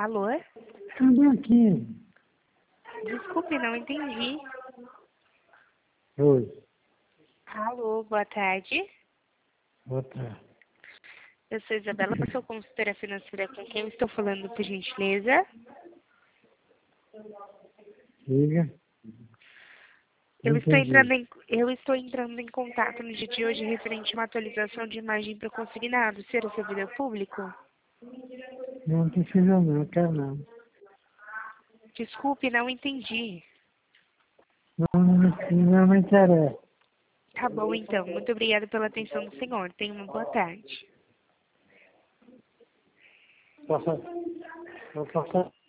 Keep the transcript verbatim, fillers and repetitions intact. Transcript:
Alô? Cadê aqui? Desculpe, não entendi. Oi, Alô, boa tarde. boa tarde. Eu sou Isabela, sou consultora financeira com quem eu estou falando, por gentileza. Diga. Eu Não estou, entrando entendi. em, eu estou entrando em contato no dia de hoje referente a uma atualização de imagem para consignado. Ser o servidor público? Não precisa não, quero não. Desculpe, não entendi. Não, não, me- não me interessa. Tá bom, então. Muito obrigada pela atenção do senhor. Tenha uma boa tarde. Posso, eu posso